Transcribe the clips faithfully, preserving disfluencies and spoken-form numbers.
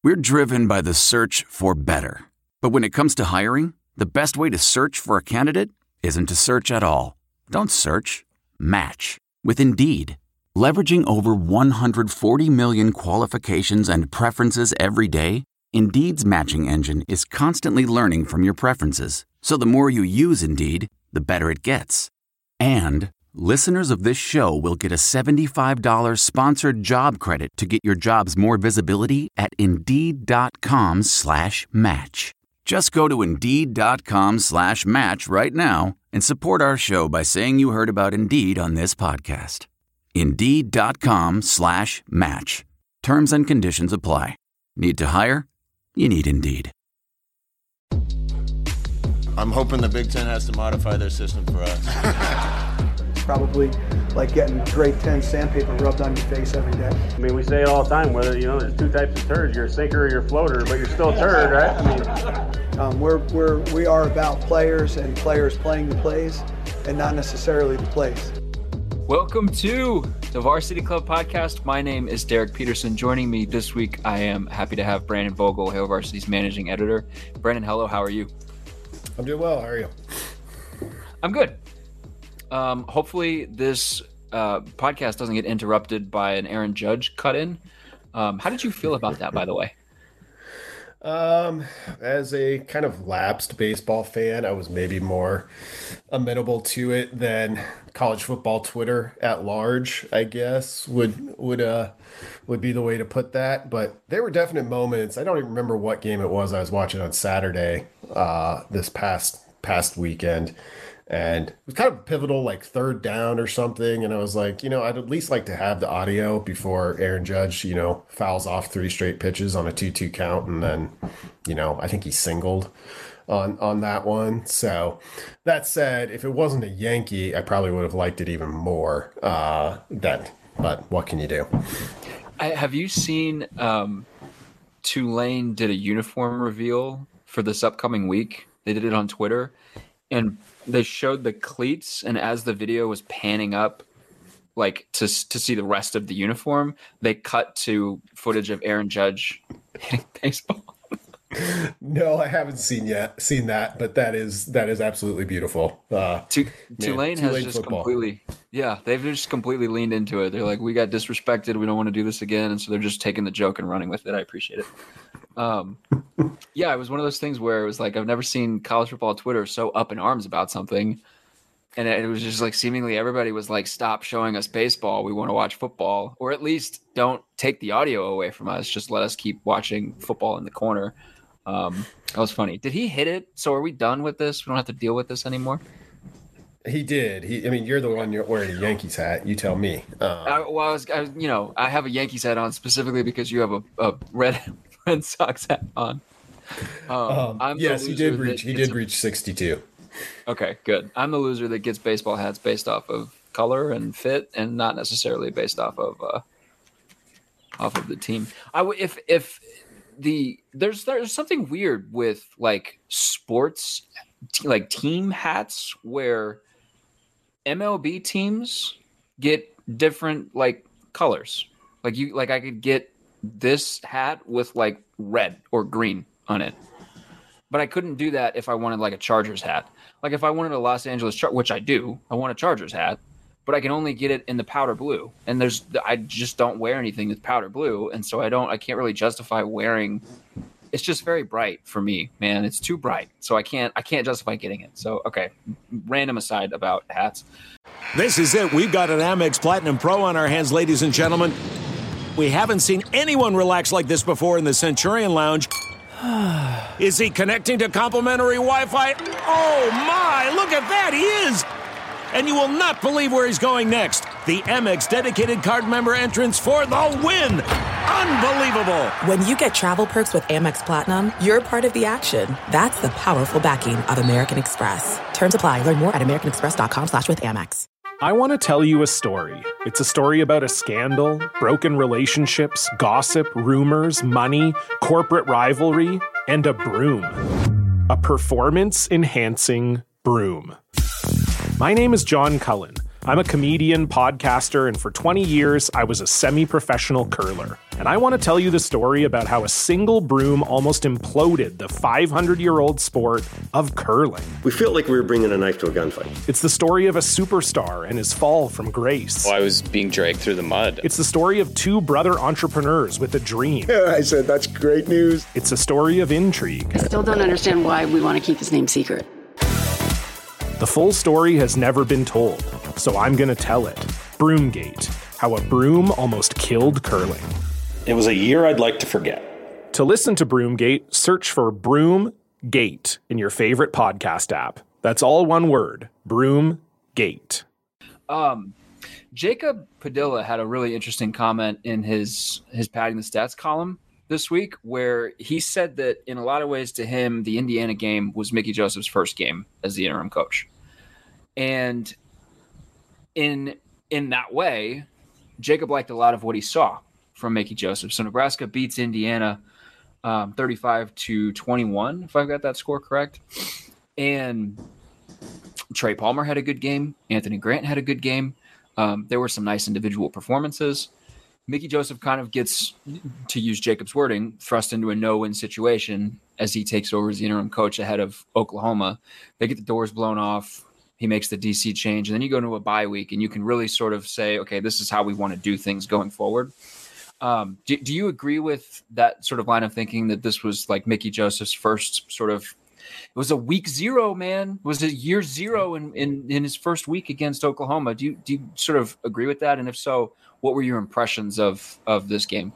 We're driven by the search for better. But when it comes to hiring, the best way to search for a candidate isn't to search at all. Don't search. Match with Indeed. Leveraging over one hundred forty million qualifications and preferences every day, Indeed's matching engine is constantly learning from your preferences. So the more you use Indeed, the better it gets. And listeners of this show will get a seventy-five dollars sponsored job credit to get your jobs more visibility at Indeed.com slash match. Just go to Indeed.com slash match right now and support our show by saying you heard about Indeed on this podcast. Indeed.com slash match. Terms and conditions apply. Need to hire? You need Indeed. I'm hoping the Big Ten has to modify their system for us. Probably like getting grade ten sandpaper rubbed on your face every day. I mean, we say it all the time, whether, you know, there's two types of turds. You're a sinker or you're a floater, but you're still a turd, right? I mean, um, we're, we're, we are about players and players playing the plays and not necessarily the plays. Welcome to the Varsity Club podcast. My name is Derek Peterson. Joining me this week, I am happy to have Brandon Vogel, Hail Varsity's managing editor. Brandon, hello, how are you? I'm doing well. How are you? I'm good. Um, hopefully this uh, podcast doesn't get interrupted by an Aaron Judge cut-in. Um, how did you feel about that, by the way? Um, as a kind of lapsed baseball fan, I was maybe more amenable to it than college football Twitter at large, I guess, would would uh would be the way to put that. But there were definite moments. I don't even remember what game it was I was watching on Saturday, uh, this past past weekend. And it was kind of pivotal, like third down or something. And I was like, you know, I'd at least like to have the audio before Aaron Judge, you know, fouls off three straight pitches on a two two count. And then, you know, I think he singled on, on that one. So that said, if it wasn't a Yankee, I probably would have liked it even more. Uh, that, but what can you do? I, have you seen um, Tulane did a uniform reveal for this upcoming week? They did it on Twitter. And they showed the cleats, and as the video was panning up, like to to see the rest of the uniform, they cut to footage of Aaron Judge hitting baseball. No, I haven't seen yet seen that, but that is that is absolutely beautiful. Uh, T- Tulane has just football. completely, yeah, they've just completely leaned into it. They're like, we got disrespected, we don't want to do this again, and so they're just taking the joke and running with it. I appreciate it. Um, yeah, it was one of those things where it was like, I've never seen college football Twitter so up in arms about something. And it was just like, seemingly everybody was like, stop showing us baseball. We want to watch football, or at least don't take the audio away from us. Just let us keep watching football in the corner. Um, that was funny. Did he hit it? So are we done with this? We don't have to deal with this anymore. He did. He, I mean, you're the one you're wearing a Yankees hat. You tell me. Um, I, well, I was, I, you know, I have a Yankees hat on specifically because you have a, a red Red Sox hat on. Um, um, I'm yes, he did reach. He did a, reach sixty-two. Okay, good. I'm the loser that gets baseball hats based off of color and fit, and not necessarily based off of uh, off of the team. I w- if if the there's there's something weird with like sports, t- like team hats, where M L B teams get different like colors. Like you, like I could get this hat with like red or green on it, but I couldn't do that if I wanted like a Chargers hat. Like if I wanted a Los Angeles Char- which I do, I want a Chargers hat, but I can only get it in the powder blue. And there's, I just don't wear anything that's powder blue, and so I don't, I can't really justify wearing. It's just very bright for me, man. It's too bright, so I can't, I can't justify getting it. So okay, random aside about hats. This is it. We've got an Amex Platinum Pro on our hands, ladies and gentlemen. We haven't seen anyone relax like this before in the Centurion Lounge. Is he connecting to complimentary Wi-Fi? Oh, my, look at that, he is! And you will not believe where he's going next. The Amex dedicated card member entrance for the win! Unbelievable! When you get travel perks with Amex Platinum, you're part of the action. That's the powerful backing of American Express. Terms apply. Learn more at americanexpress.com slash with Amex. I want to tell you a story. It's a story about a scandal, broken relationships, gossip, rumors, money, corporate rivalry, and a broom. A performance-enhancing broom. My name is John Cullen. I'm a comedian, podcaster, and for twenty years, I was a semi-professional curler. And I want to tell you the story about how a single broom almost imploded the five hundred year old sport of curling. We felt like we were bringing a knife to a gunfight. It's the story of a superstar and his fall from grace. Oh, I was being dragged through the mud. It's the story of two brother entrepreneurs with a dream. I said, that's great news. It's a story of intrigue. I still don't understand why we want to keep his name secret. The full story has never been told, so I'm going to tell it. Broomgate, how a broom almost killed curling. It was a year I'd like to forget. To listen to Broomgate, search for Broomgate in your favorite podcast app. That's all one word, Broomgate. Um, Jacob Padilla had a really interesting comment in his, his Padding the Stats column this week, where he said that in a lot of ways to him, the Indiana game was Mickey Joseph's first game as the interim coach. And in in that way, Jacob liked a lot of what he saw from Mickey Joseph. So Nebraska beats Indiana um, thirty-five to twenty-one, if I've got that score correct. And Trey Palmer had a good game. Anthony Grant had a good game. Um, there were some nice individual performances. Mickey Joseph kind of gets, to use Jacob's wording, thrust into a no-win situation as he takes over as the interim coach ahead of Oklahoma. They get the doors blown off. He makes the D C change, and then you go into a bye week, and you can really sort of say, okay, this is how we want to do things going forward. Um, do, do you agree with that sort of line of thinking that this was like Mickey Joseph's first sort of, it was a week zero, man. It was a year zero in, in, in his first week against Oklahoma. Do you, do you sort of agree with that? And if so, what were your impressions of, of this game?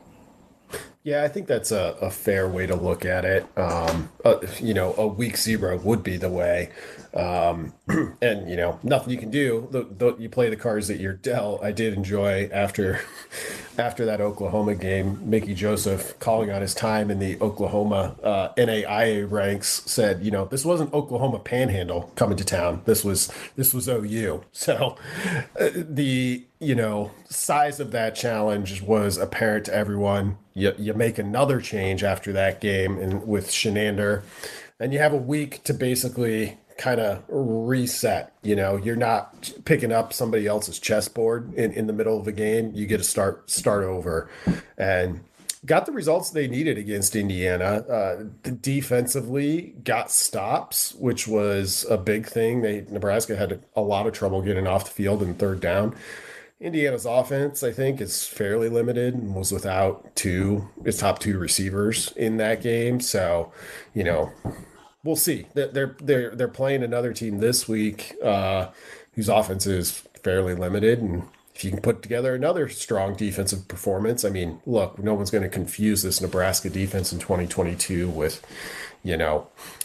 Yeah, I think that's a, a fair way to look at it. Um, uh, you know, a week zero would be the way. Um, and, you know, nothing you can do. The, the, you play the cards that you're dealt. I did enjoy after after that Oklahoma game, Mickey Joseph calling on his time in the Oklahoma uh, N A I A ranks said, you know, this wasn't Oklahoma Panhandle coming to town. This was this was O U. So uh, the, you know, size of that challenge was apparent to everyone. You, you make another change after that game and with Shenander, and you have a week to basically kind of reset. You know, you're not picking up somebody else's chessboard in, in the middle of the game. You get to start start over, and got the results they needed against Indiana. Uh, defensively, got stops, which was a big thing. They Nebraska had a lot of trouble getting off the field in third down. Indiana's offense, I think, is fairly limited and was without two, its top two receivers in that game. So, you know, we'll see. They're they're they're playing another team this week uh, whose offense is fairly limited, and if you can put together another strong defensive performance, I mean, look, no one's going to confuse this Nebraska defense in twenty twenty-two with, you know,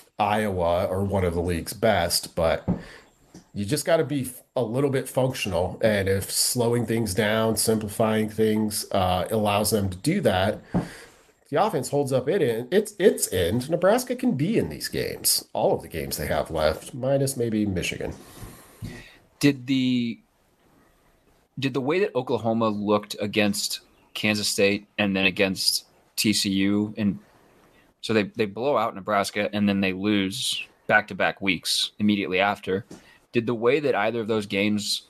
Iowa or one of the league's best, but you just got to be a little bit functional. And if slowing things down, simplifying things uh, allows them to do that, the offense holds up it in, its its end. Nebraska can be in these games, all of the games they have left, minus maybe Michigan. Did the did the way that Oklahoma looked against Kansas State and then against T C U, and so they, they blow out Nebraska and then they lose back-to-back weeks immediately after. Did the way that either of those games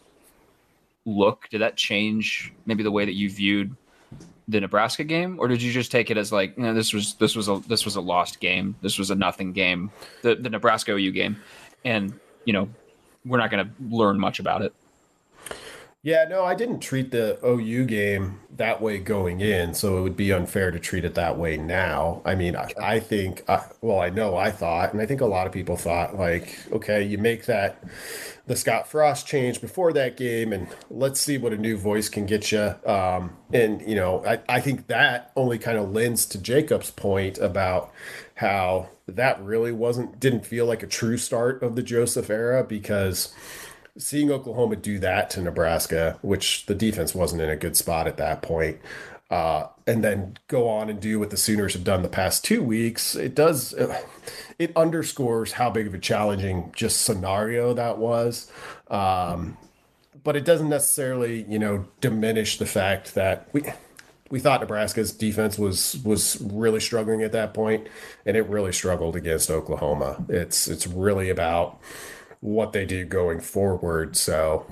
look, did that change maybe the way that you viewed the Nebraska game, or did you just take it as like, you know, this was this was a this was a lost game, this was a nothing game, the the Nebraska O U game, and you know we're not going to learn much about it? Yeah, no, I didn't treat the O U game that way going in, so it would be unfair to treat it that way now. I mean, I, I think, uh, well, I know I thought, and I think a lot of people thought, like, okay, you make that, the Scott Frost change before that game, and let's see what a new voice can get you. Um, and, you know, I, I think that only kind of lends to Jacob's point about how that really wasn't, didn't feel like a true start of the Joseph era, because seeing Oklahoma do that to Nebraska, which the defense wasn't in a good spot at that point, uh, and then go on and do what the Sooners have done the past two weeks, it does, it underscores how big of a challenging just scenario that was. Um, but it doesn't necessarily, you know, diminish the fact that we we thought Nebraska's defense was was really struggling at that point, and it really struggled against Oklahoma. It's it's really about what they do going forward. So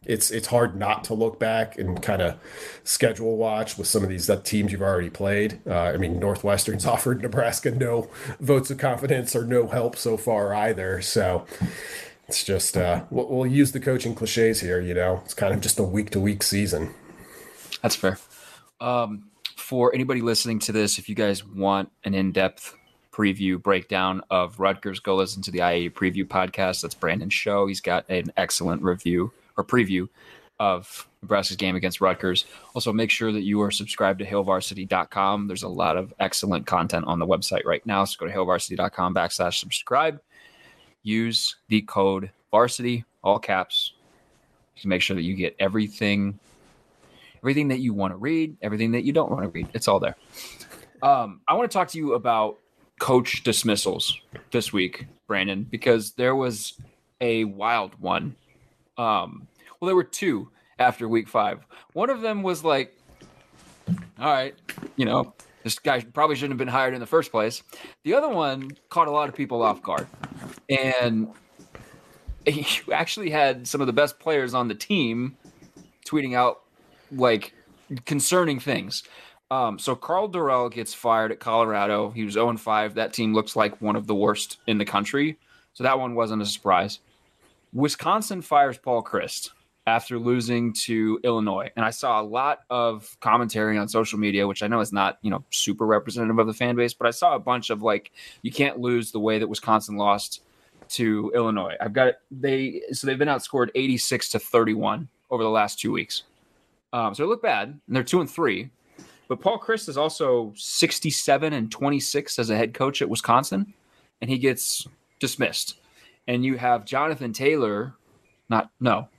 it's it's hard not to look back and kind of schedule watch with some of these uh, teams you've already played. Uh, I mean, Northwestern's offered Nebraska no votes of confidence or no help so far either. So it's just, uh, we'll, we'll use the coaching cliches here, you know. It's kind of just a week-to-week season. That's fair. Um, for anybody listening to this, if you guys want an in-depth preview breakdown of Rutgers, go listen to the I A U Preview podcast. That's Brandon's show. He's got an excellent review or preview of Nebraska's game against Rutgers. Also, make sure that you are subscribed to hail varsity dot com. There's a lot of excellent content on the website right now. So go to hail varsity dot com backslash subscribe. Use the code varsity, all caps, to make sure that you get everything, everything that you want to read, everything that you don't want to read. It's all there. Um, I want to talk to you about coach dismissals this week, Brandon, because there was a wild one. Um, well, there were two after week five. One of them was like, all right, you know, this guy probably shouldn't have been hired in the first place. The other one caught a lot of people off guard. And you actually had some of the best players on the team tweeting out like concerning things. Um, so Carl Durrell gets fired at Colorado. He was oh and five. That team looks like one of the worst in the country. So that one wasn't a surprise. Wisconsin fires Paul Chryst after losing to Illinois. And I saw a lot of commentary on social media, which I know is not, you know, super representative of the fan base, but I saw a bunch of like, you can't lose the way that Wisconsin lost to Illinois. I've got it. They, so they've been outscored eighty-six to thirty-one over the last two weeks. Um, so they look bad and they're two and three, but Paul Chryst is also sixty-seven and twenty-six as a head coach at Wisconsin, and he gets dismissed. And you have Jonathan Taylor, not, no,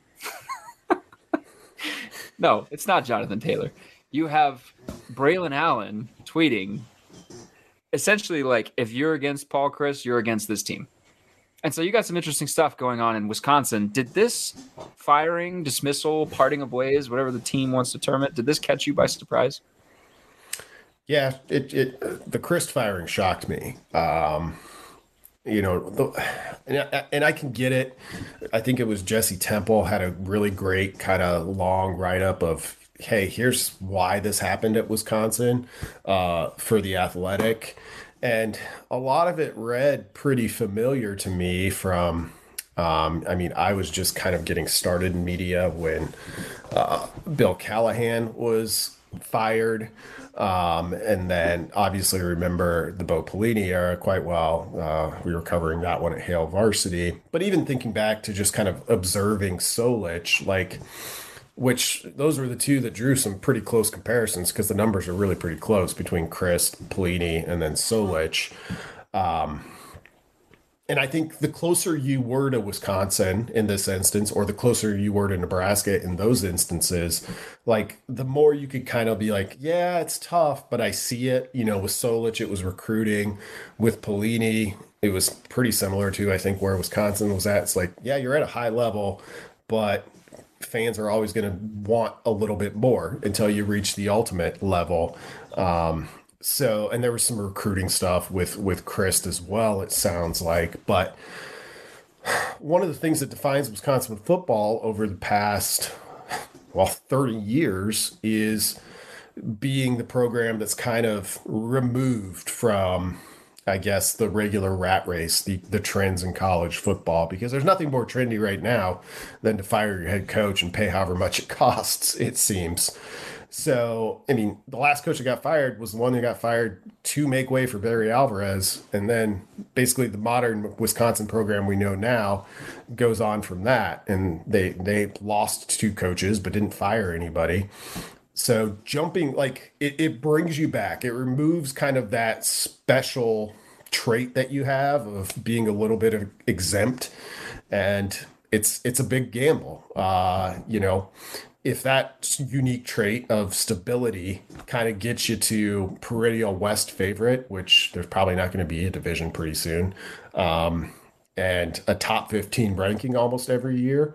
no, it's not Jonathan Taylor. You have Braylon Allen tweeting essentially like, if you're against Paul Chryst, you're against this team. And so you got some interesting stuff going on in Wisconsin. Did this firing, dismissal, parting of ways, whatever the team wants to term it, did this catch you by surprise? Yeah, it, it the Chryst firing shocked me. Um, you know, the, and, I, and I can get it. I think it was Jesse Temple had a really great kind of long write-up of, hey, here's why this happened at Wisconsin uh, for The Athletic. And a lot of it read pretty familiar to me from, um, I mean, I was just kind of getting started in media when uh, Bill Callahan was fired. Um, and then obviously remember the Bo Pelini era quite well. Uh, we were covering that one at Hail Varsity. But even thinking back to just kind of observing Solich, like, which those were the two that drew some pretty close comparisons because the numbers are really pretty close between Chryst, Pelini, and then Solich. Um, and I think the closer you were to Wisconsin in this instance, or the closer you were to Nebraska in those instances, like the more you could kind of be like, yeah, it's tough, but I see it. You know, with Solich, it was recruiting. With Pelini, it was pretty similar to, I think, where Wisconsin was at. It's like, yeah, you're at a high level, but fans are always going to want a little bit more until you reach the ultimate level. Um, so, and there was some recruiting stuff with, with Chryst as well, it sounds like. But one of the things that defines Wisconsin football over the past, well, thirty years is being the program that's kind of removed from, I guess, the regular rat race, the, the trends in college football, because there's nothing more trendy right now than to fire your head coach and pay however much it costs, it seems. So, I mean, the last coach that got fired was the one that got fired to make way for Barry Alvarez. And then basically the modern Wisconsin program we know now goes on from that. And they, they lost two coaches, but didn't fire anybody. So jumping, like, it, it brings you back. It removes kind of that special trait that you have of being a little bit of exempt. And it's it's a big gamble. Uh, you know, if that unique trait of stability kind of gets you to perennial West favorite, which there's probably not going to be a division pretty soon, um, and a top fifteen ranking almost every year,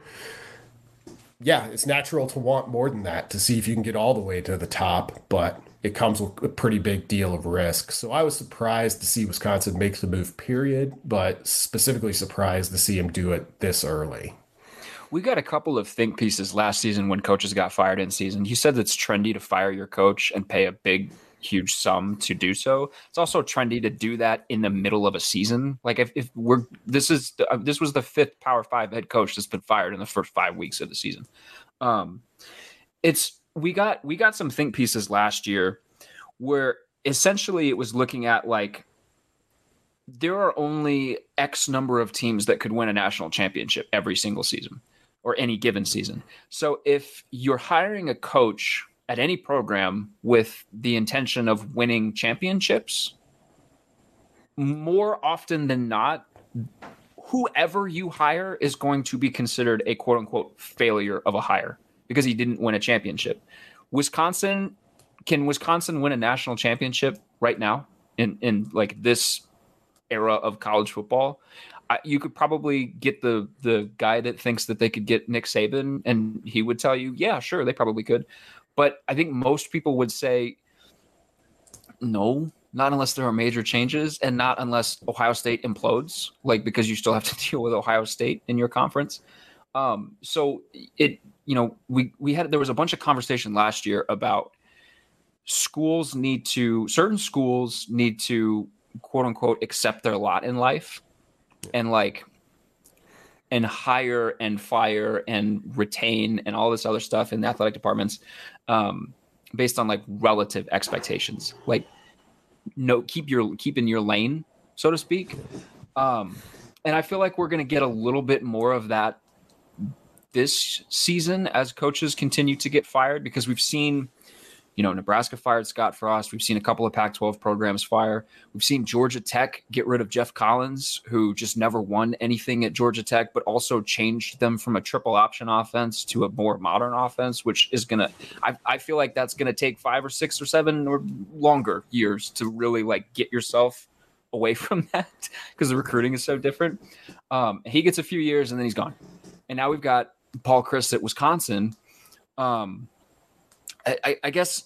yeah, it's natural to want more than that, to see if you can get all the way to the top, but it comes with a pretty big deal of risk. So I was surprised to see Wisconsin make the move, period, but specifically surprised to see him do it this early. We got a couple of think pieces last season when coaches got fired in season. You said it's trendy to fire your coach and pay a big, huge sum to do so. It's also trendy to do that in the middle of a season. Like if, if we're this is uh, this was the fifth Power Five head coach that's been fired in the first five weeks of the season. Um, it's we got we got some think pieces last year where essentially it was looking at like there are only X number of teams that could win a national championship every single season. Or any given season. So if you're hiring a coach at any program with the intention of winning championships, more often than not, whoever you hire is going to be considered a quote unquote failure of a hire because he didn't win a championship. Wisconsin, can Wisconsin win a national championship right now in, in like this era of college football? You could probably get the the guy that thinks that they could get Nick Saban, and he would tell you, yeah, sure, they probably could. But I think most people would say, no, not unless there are major changes and not unless Ohio State implodes, like because you still have to deal with Ohio State in your conference. Um, so it, you know, we we had there was a bunch of conversation last year about schools need to certain schools need to quote unquote accept their lot in life. And like, and hire and fire and retain and all this other stuff in the athletic departments, um, based on like relative expectations. Like, no, keep your keep in your lane, so to speak. Um, and I feel like we're going to get a little bit more of that this season as coaches continue to get fired because we've seen. You know, Nebraska fired Scott Frost. We've seen a couple of Pac twelve programs fire. We've seen Georgia Tech get rid of Jeff Collins, who just never won anything at Georgia Tech, but also changed them from a triple option offense to a more modern offense, which is going to I, I feel like that's going to take five or six or seven or longer years to really like get yourself away from that because the recruiting is so different. Um, he gets a few years and then he's gone. And now we've got Paul Chryst at Wisconsin. Um, I, I guess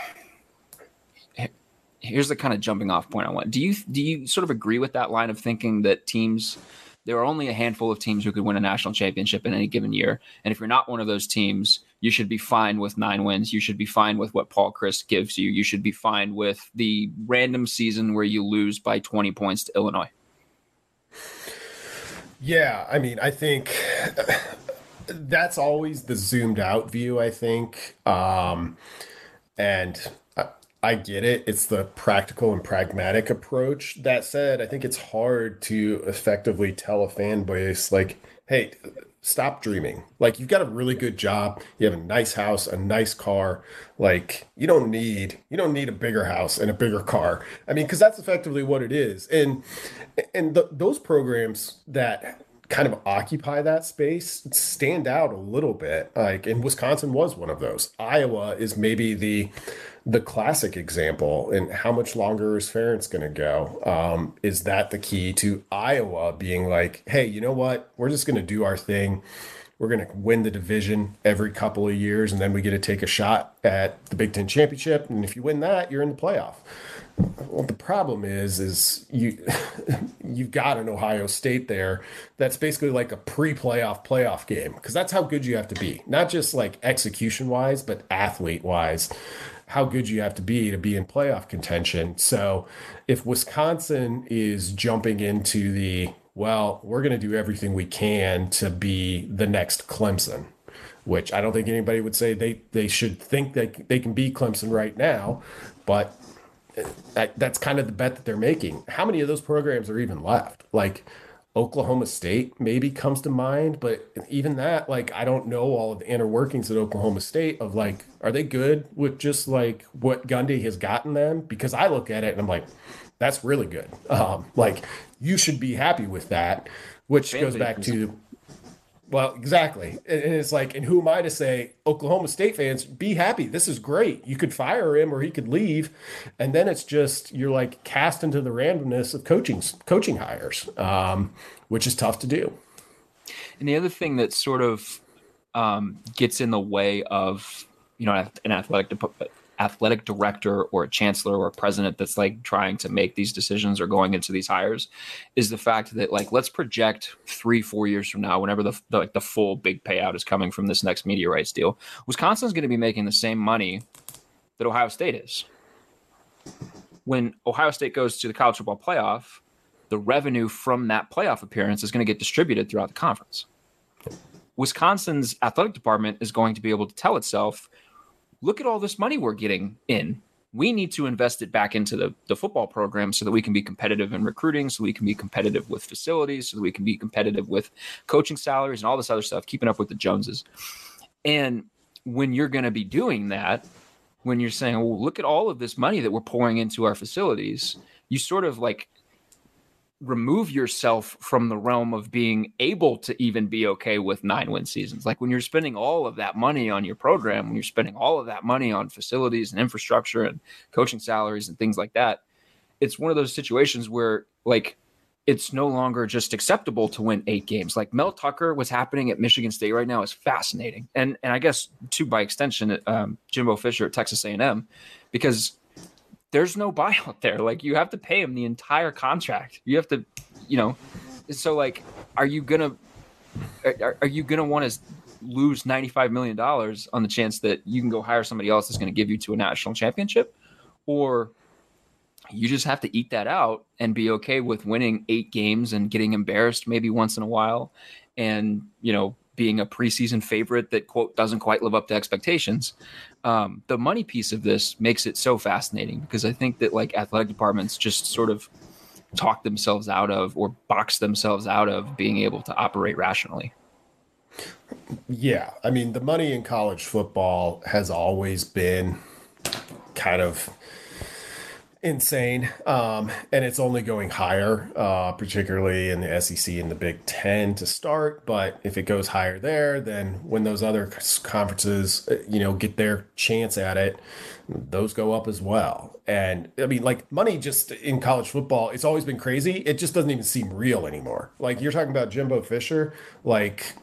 here's the kind of jumping off point I want. Do you do you sort of agree with that line of thinking that teams, there are only a handful of teams who could win a national championship in any given year, and if you're not one of those teams, you should be fine with nine wins. You should be fine with what Paul Chryst gives you. You should be fine with the random season where you lose by twenty points to Illinois. Yeah, I mean, I think. That's always the zoomed out view, I think. Um, and I, I get it. It's the practical and pragmatic approach. That said, I think it's hard to effectively tell a fan base, like, hey, stop dreaming. Like, you've got a really good job. You have a nice house, a nice car. Like, you don't need, you don't need a bigger house and a bigger car. I mean, because that's effectively what it is. And, and the, those programs that kind of occupy that space stand out a little bit. Like, and Wisconsin was one of those. Iowa is maybe the the classic example. And how much longer is Ferentz going to go? Um, is that the key to Iowa being like, hey, you know what? We're just going to do our thing. We're going to win the division every couple of years, and then we get to take a shot at the Big Ten championship. And if you win that, you're in the playoff. Well, the problem is, is you, you've got an Ohio State there that's basically like a pre-playoff playoff game, because that's how good you have to be, not just like execution-wise, but athlete-wise, how good you have to be to be in playoff contention. So if Wisconsin is jumping into the, well, we're going to do everything we can to be the next Clemson, which I don't think anybody would say they, they should think that they can be Clemson right now, but That, that's kind of the bet that they're making. How many of those programs are even left? Like Oklahoma State maybe comes to mind, but even that, like, I don't know all of the inner workings at Oklahoma State of like, are they good with just like what Gundy has gotten them? Because I look at it and I'm like, that's really good. Um, like, you should be happy with that, which goes back to, well, exactly. And it's like, and who am I to say, Oklahoma State fans, be happy. This is great. You could fire him or he could leave. And then it's just, you're like cast into the randomness of coaching, coaching hires, um, which is tough to do. And the other thing that sort of um, gets in the way of, you know, an athletic, athletic director or a chancellor or a president that's like trying to make these decisions or going into these hires is the fact that like, let's project three, four years from now, whenever the, the like the full big payout is coming from this next media rights deal, Wisconsin's going to be making the same money that Ohio State is. When Ohio State goes to the college football playoff, the revenue from that playoff appearance is going to get distributed throughout the conference. Wisconsin's athletic department is going to be able to tell itself, look at all this money we're getting in. We need to invest it back into the, the football program so that we can be competitive in recruiting, so we can be competitive with facilities, so that we can be competitive with coaching salaries and all this other stuff, keeping up with the Joneses. And when you're going to be doing that, when you're saying, well, look at all of this money that we're pouring into our facilities, you sort of like remove yourself from the realm of being able to even be okay with nine win seasons. Like when you're spending all of that money on your program, when you're spending all of that money on facilities and infrastructure and coaching salaries and things like that, it's one of those situations where like it's no longer just acceptable to win eight games. Like Mel Tucker, what's happening at Michigan State right now is fascinating. And and I guess too, by extension, um, Jimbo Fisher at Texas A and M, because there's no buyout there. Like you have to pay him the entire contract. You have to, you know, so like, are you gonna, are, are you gonna want to lose ninety-five million dollars on the chance that you can go hire somebody else that's going to give you to a national championship? Or you just have to eat that out and be okay with winning eight games and getting embarrassed maybe once in a while. And, you know, being a preseason favorite that, quote, doesn't quite live up to expectations. Um, the money piece of this makes it so fascinating because I think that like athletic departments just sort of talk themselves out of or box themselves out of being able to operate rationally. Yeah. I mean, the money in college football has always been kind of insane. Um, and it's only going higher, uh, particularly in the S E C and the Big Ten to start. But if it goes higher there, then when those other conferences, you know, get their chance at it, those go up as well. And I mean, like money just in college football, it's always been crazy. It just doesn't even seem real anymore. Like you're talking about Jimbo Fisher, like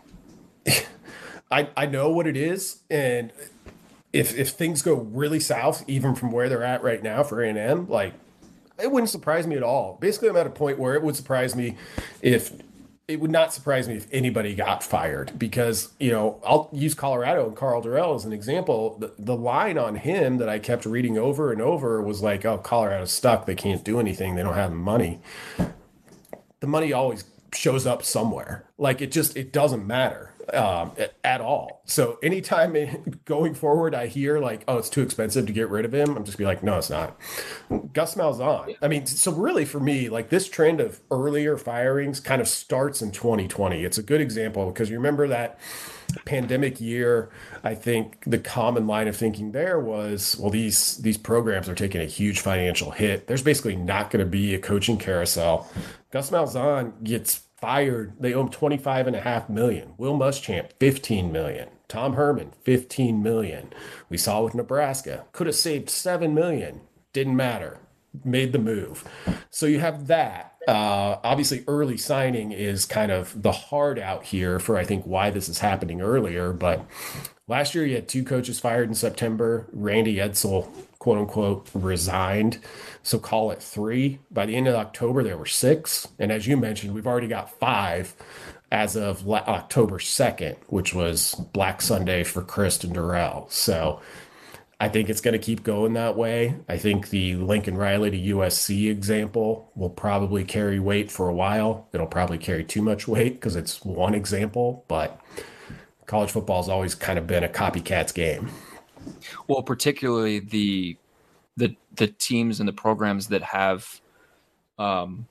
I, I know what it is. And If if things go really south, even from where they're at right now for A and M, like it wouldn't surprise me at all. Basically, I'm at a point where it would surprise me if it would not surprise me if anybody got fired because, you know, I'll use Colorado and Carl Durrell as an example. The, the line on him that I kept reading over and over was like, oh, Colorado's stuck. They can't do anything. They don't have the money. The money always shows up somewhere. Like it just, it doesn't matter. Um, at all. So anytime going forward, I hear like, oh, it's too expensive to get rid of him. I'm just be like, no, it's not. Gus Malzahn. I mean, so really for me, like this trend of earlier firings kind of starts in twenty twenty. It's a good example because you remember that pandemic year. I think the common line of thinking there was, well, these, these programs are taking a huge financial hit. There's basically not going to be a coaching carousel. Gus Malzahn gets fired. They owe him twenty-five and a half million. Will Muschamp, fifteen million. Tom Herman, fifteen million. We saw with Nebraska, could have saved seven million. Didn't matter. Made the move. So you have that. Uh, obviously, early signing is kind of the hard out here for, I think, why this is happening earlier. But last year, you had two coaches fired in September. Randy Edsall, quote unquote, resigned. So call it three. By the end of October, there were six. And as you mentioned, we've already got five as of October second, which was Black Sunday for Christ and Durrell. So I think it's going to keep going that way. I think the Lincoln Riley to U S C example will probably carry weight for a while. It'll probably carry too much weight because it's one example, but college football has always kind of been a copycat's game. Well, particularly the the the teams and the programs that have um,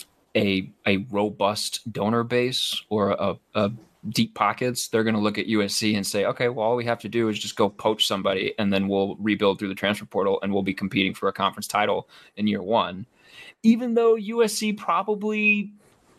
a a robust donor base or a, a deep pockets, they're going to look at U S C and say, okay, well, all we have to do is just go poach somebody and then we'll rebuild through the transfer portal and we'll be competing for a conference title in year one. Even though U S C probably,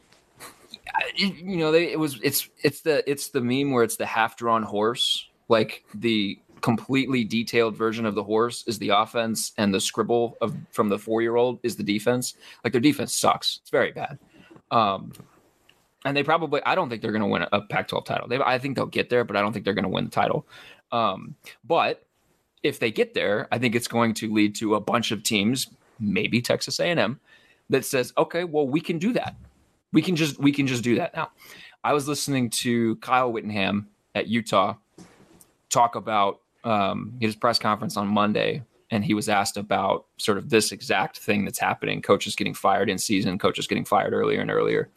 you know, they, it was, it's, it's the, it's the meme where it's the half drawn horse, like the completely detailed version of the horse is the offense and the scribble of from the four-year-old is the defense. Like their defense sucks. It's very bad. Um, And they probably, I don't think they're going to win a Pac twelve title. They, I think they'll get there, but I don't think they're going to win the title. Um, but if they get there, I think it's going to lead to a bunch of teams, maybe Texas A and M, that says, okay, well, we can do that. We can just we can just do that now. I was listening to Kyle Whittingham at Utah talk about um, his press conference on Monday, and he was asked about sort of this exact thing that's happening, coaches getting fired in season, coaches getting fired earlier and earlier.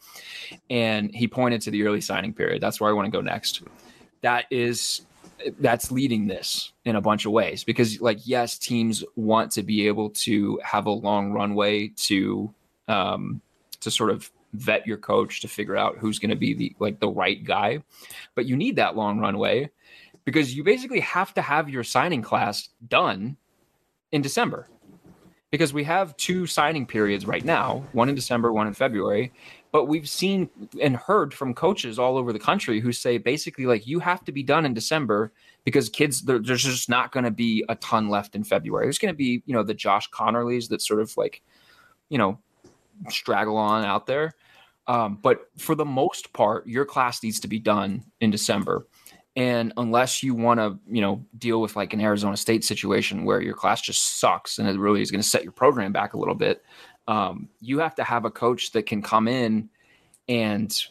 And he pointed to the early signing period. That's where I want to go next. That is, that's leading this in a bunch of ways because, like, yes, teams want to be able to have a long runway to, um, to sort of vet your coach to figure out who's going to be the, like the right guy, but you need that long runway because you basically have to have your signing class done in December, because we have two signing periods right now, one in December, one in February. But we've seen and heard from coaches all over the country who say basically like you have to be done in December because kids, there's just not going to be a ton left in February. There's going to be, you know, the Josh Connerlys that sort of like, you know, straggle on out there. Um, but for the most part, your class needs to be done in December. And unless you want to, you know, deal with like an Arizona State situation where your class just sucks and it really is going to set your program back a little bit, um, you have to have a coach that can come in and,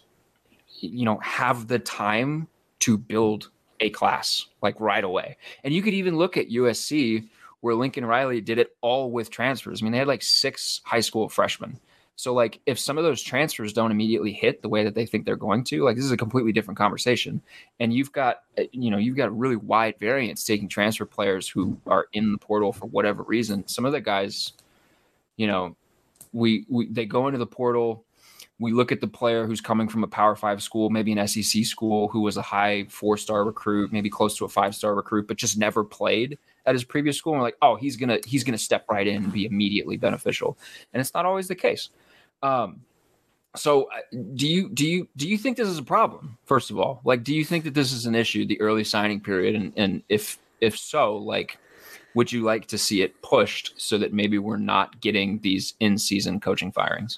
you know, have the time to build a class like right away. And you could even look at U S C where Lincoln Riley did it all with transfers. I mean, they had like six high school freshmen. So, like, if some of those transfers don't immediately hit the way that they think they're going to, like, this is a completely different conversation. And you've got, you know, you've got a really wide variance taking transfer players who are in the portal for whatever reason. Some of the guys, you know, we, we they go into the portal. We look at the player who's coming from a Power Five school, maybe an S E C school, who was a high four-star recruit, maybe close to a five-star recruit, but just never played at his previous school. And we're like, oh, he's gonna he's gonna step right in and be immediately beneficial. And it's not always the case. Um, so do you, do you, do you think this is a problem? First of all, like, do you think that this is an issue, the early signing period? And, and if, if so, like, would you like to see it pushed so that maybe we're not getting these in-season coaching firings?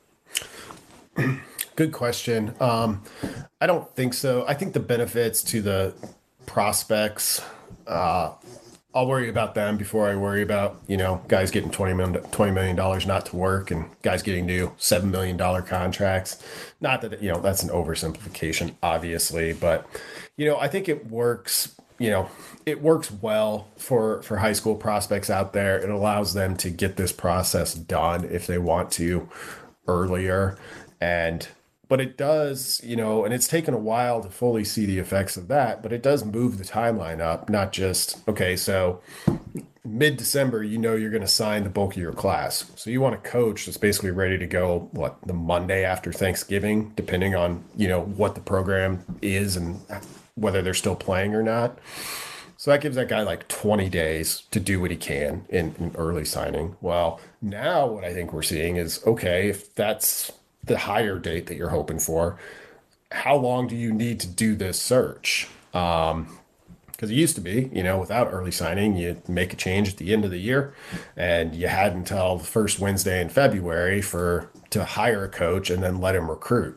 Good question. Um, I don't think so. I think the benefits to the prospects, uh, I'll worry about them before I worry about, you know, guys getting twenty million dollars not to work and guys getting new seven million dollars contracts. Not that, you know, that's an oversimplification, obviously, but, you know, I think it works, you know, it works well for, for high school prospects out there. It allows them to get this process done if they want to earlier. And But it does, you know, and it's taken a while to fully see the effects of that, but it does move the timeline up, not just, okay, so mid-December, you know, you're going to sign the bulk of your class. So you want a coach that's basically ready to go, what, the Monday after Thanksgiving, depending on, you know, what the program is and whether they're still playing or not. So that gives that guy like twenty days to do what he can in, in early signing. Well, now what I think we're seeing is, okay, if that's the higher date that you're hoping for, how long do you need to do this search? Um, because it used to be, you know, without early signing, you make a change at the end of the year and you had until the first Wednesday in February for to hire a coach and then let him recruit.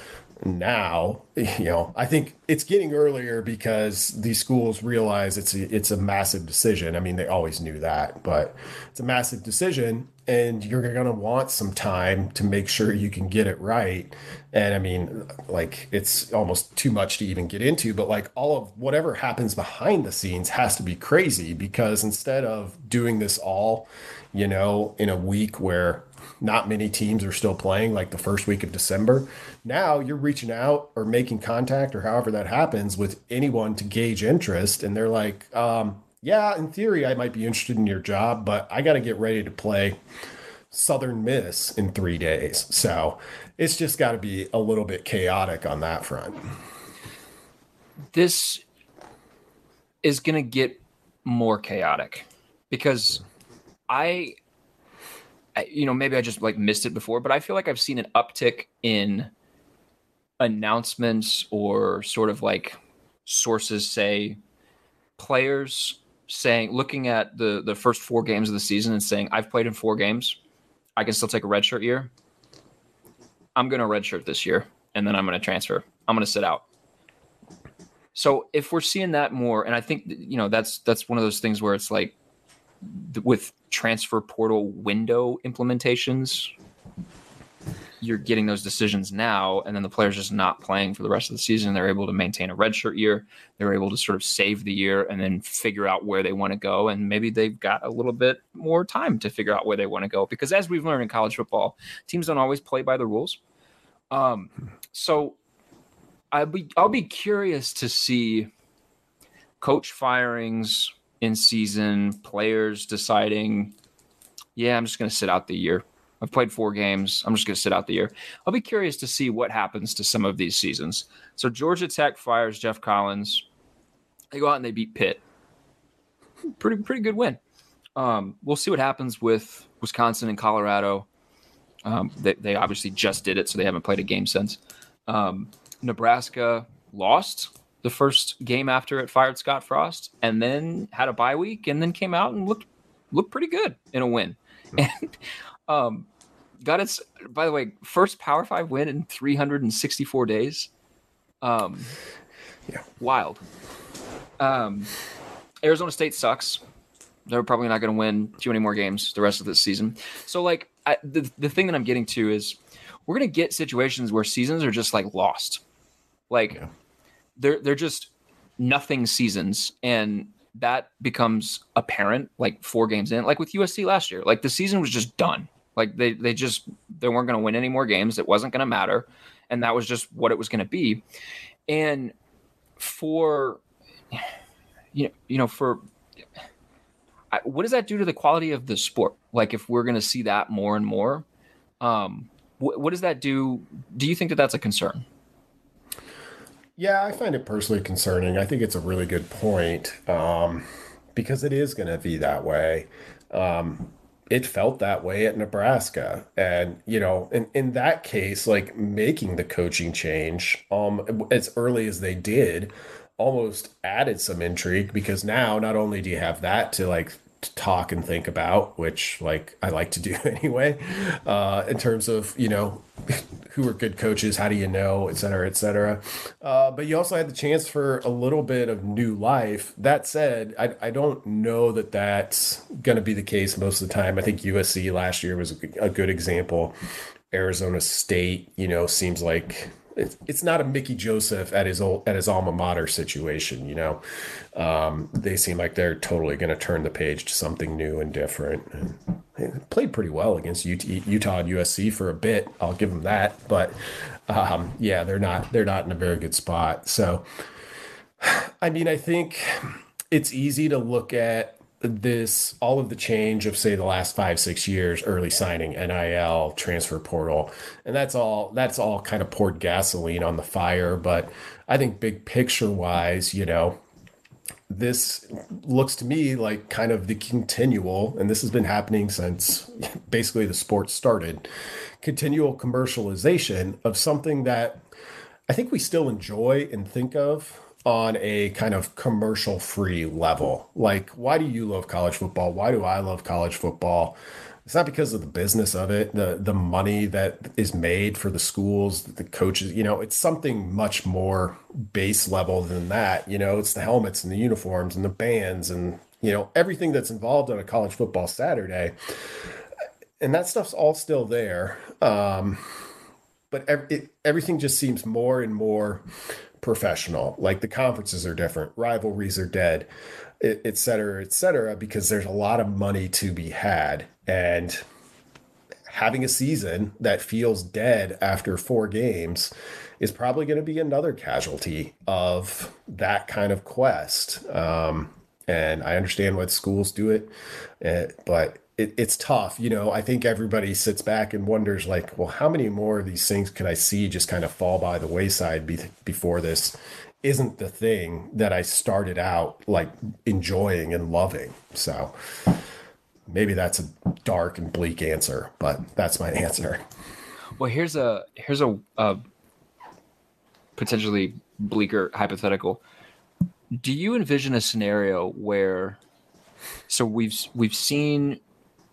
Now, you know, I think it's getting earlier because these schools realize it's a, it's a massive decision. I mean, they always knew that, but it's a massive decision and you're going to want some time to make sure you can get it right. And I mean, like, it's almost too much to even get into, but like all of whatever happens behind the scenes has to be crazy, because instead of doing this all, you know, in a week where not many teams are still playing, like the first week of December, now you're reaching out or making contact or however that happens with anyone to gauge interest. And they're like, um, yeah, in theory, I might be interested in your job, but I got to get ready to play Southern Miss in three days. So it's just got to be a little bit chaotic on that front. This is going to get more chaotic because I, I, you know, maybe I just like missed it before, but I feel like I've seen an uptick in announcements or sort of like sources say players saying, looking at the, the first four games of the season and saying, I've played in four games. I can still take a redshirt year. I'm going to redshirt this year. And then I'm going to transfer. I'm going to sit out. So if we're seeing that more, and I think, you know, that's that's one of those things where it's like with transfer portal window implementations, you're getting those decisions now, and then the player's just not playing for the rest of the season. They're able to maintain a redshirt year. They're able to sort of save the year and then figure out where they want to go. And maybe they've got a little bit more time to figure out where they want to go. Because as we've learned in college football, teams don't always play by the rules. Um, so I'll be, I'll be curious to see coach firings in season, players deciding, yeah, I'm just going to sit out the year. I've played four games. I'm just going to sit out the year. I'll be curious to see what happens to some of these seasons. So Georgia Tech fires Jeff Collins. They go out and they beat Pitt. Pretty, pretty good win. Um, we'll see what happens with Wisconsin and Colorado. Um, they, they obviously just did it, so they haven't played a game since. Um, Nebraska lost the first game after it fired Scott Frost, and then had a bye week, and then came out and looked looked pretty good in a win. And um, got its, by the way, first Power Five win in three hundred sixty-four days. Um, yeah, wild. Um, Arizona State sucks. They're probably not going to win too many more games the rest of this season. So, like, I, the the thing that I'm getting to is we're going to get situations where seasons are just like lost, like yeah. they're they're just nothing seasons, and that becomes apparent like four games in, like with U S C last year. Like the season was just done. Like they they just they weren't going to win any more games. It wasn't going to matter, and that was just what it was going to be. And for you know you know for I, what does that do to the quality of the sport? Like if we're going to see that more and more, um, wh- what does that do? Do you think that that's a concern? Yeah, I find it personally concerning. I think it's a really good point um, because it is going to be that way. Um, it felt that way at Nebraska. And, you know, in, in that case, like making the coaching change um, as early as they did almost added some intrigue, because now not only do you have that to like to talk and think about, which like I like to do anyway, uh, in terms of, you know, who are good coaches, how do you know, et cetera, et cetera. Uh, but you also had the chance for a little bit of new life. That said, I, I don't know that that's going to be the case most of the time. I think U S C last year was a, a good example. Arizona State, you know, seems like it's, it's not a Mickey Joseph at his old, at his alma mater situation, you know. Um, they seem like they're totally going to turn the page to something new and different. And they played pretty well against Utah and U S C for a bit. I'll give them that, but um, yeah, they're not they're not in a very good spot. So, I mean, I think it's easy to look at this, all of the change of say the last five, six years, early signing, N I L, transfer portal, and that's all, that's all kind of poured gasoline on the fire. But I think big picture wise, you know, this looks to me like kind of the continual, and this has been happening since basically the sport started, continual commercialization of something that I think we still enjoy and think of on a kind of commercial free level. Like, why do you love college football? Why do I love college football? It's not because of the business of it, the the money that is made for the schools, the coaches, you know, it's something much more base level than that. You know, it's the helmets and the uniforms and the bands and, you know, everything that's involved on a college football Saturday. And that stuff's all still there. Um, but ev- it, everything just seems more and more professional. Like the conferences are different, rivalries are dead, et cetera, et cetera, because there's a lot of money to be had. And having a season that feels dead after four games is probably going to be another casualty of that kind of quest. Um, and I understand why schools do it, uh, but it, it's tough. You know, I think everybody sits back and wonders like, well, how many more of these things could I see just kind of fall by the wayside be- before this isn't the thing that I started out like enjoying and loving. So maybe that's a dark and bleak answer, but that's my answer. Well, here's a here's a, a potentially bleaker hypothetical. Do you envision a scenario where, so we've we've seen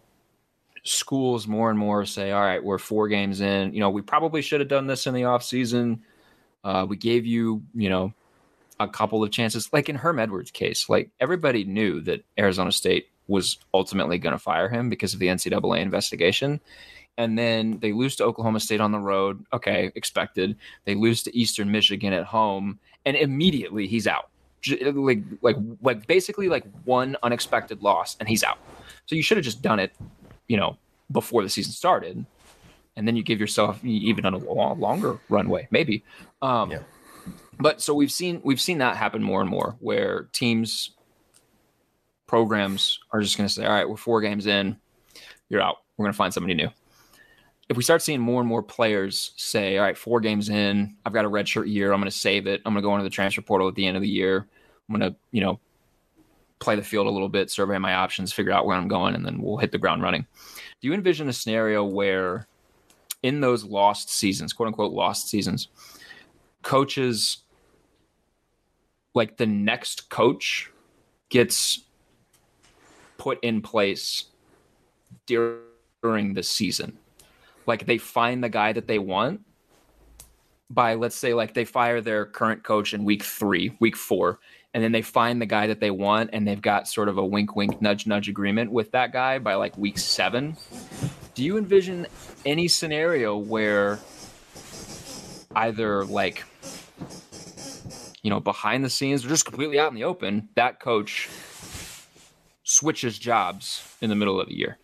schools more and more say, all right, we're four games in, you know, we probably should have done this in the off season. Uh, we gave you, you know, a couple of chances. Like in Herm Edwards' case, like everybody knew that Arizona State was ultimately going to fire him because of the N C double A investigation. And then they lose to Oklahoma State on the road. Okay, expected. They lose to Eastern Michigan at home, and immediately he's out. Like, like, like basically like one unexpected loss, and he's out. So you should have just done it, you know, before the season started, and then you give yourself even a longer runway, maybe. Um, yeah. But so we've seen we've seen that happen more and more, where teams, programs are just going to say, all right, we're four games in, you're out. We're going to find somebody new. If we start seeing more and more players say, all right, four games in, I've got a redshirt year, I'm going to save it. I'm going to go into the transfer portal at the end of the year. I'm going to, you know, play the field a little bit, survey my options, figure out where I'm going, and then we'll hit the ground running. Do you envision a scenario where in those lost seasons, quote unquote lost seasons, coaches, like the next coach gets put in place during the season? Like they find the guy that they want by, let's say, like they fire their current coach in week three, week four, and then they find the guy that they want, and they've got sort of a wink, wink, nudge, nudge agreement with that guy by like week seven. Do you envision any scenario where either like, you know, behind the scenes or just completely out in the open, that coach switches jobs in the middle of the year?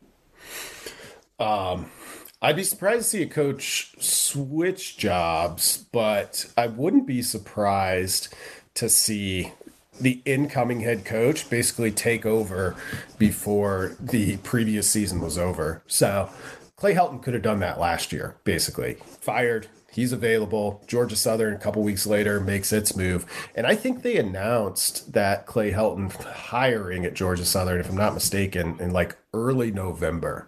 Um, I'd be surprised to see a coach switch jobs, but I wouldn't be surprised to see the incoming head coach basically take over before the previous season was over. So Clay Helton could have done that last year, basically. Fired. He's available. Georgia Southern a couple weeks later makes its move. And I think they announced that Clay Helton hiring at Georgia Southern, if I'm not mistaken, in like early November.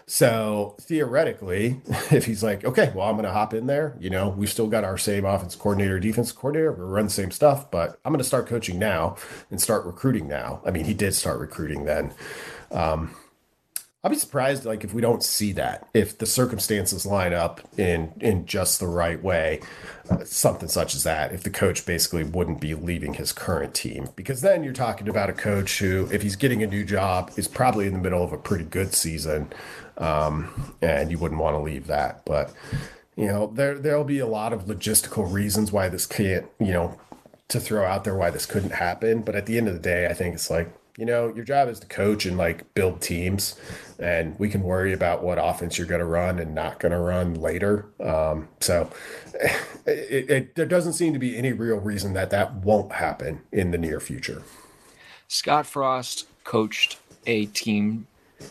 So theoretically, if he's like, okay, well, I'm going to hop in there. You know, we've still got our same offense coordinator, defense coordinator. We run the same stuff, but I'm going to start coaching now and start recruiting now. I mean, he did start recruiting then. Um, I'll be surprised, like, if we don't see that, if the circumstances line up in in just the right way, uh, something such as that, if the coach basically wouldn't be leaving his current team. Because then you're talking about a coach who, if he's getting a new job, is probably in the middle of a pretty good season, um, and you wouldn't want to leave that. But, you know, there, there'll be a lot of logistical reasons why this can't, you know, to throw out there why this couldn't happen. But at the end of the day, I think it's like, you know, your job is to coach and like build teams, and we can worry about what offense you're going to run and not going to run later. Um, so it, it, there doesn't seem to be any real reason that that won't happen in the near future. Scott Frost coached a team,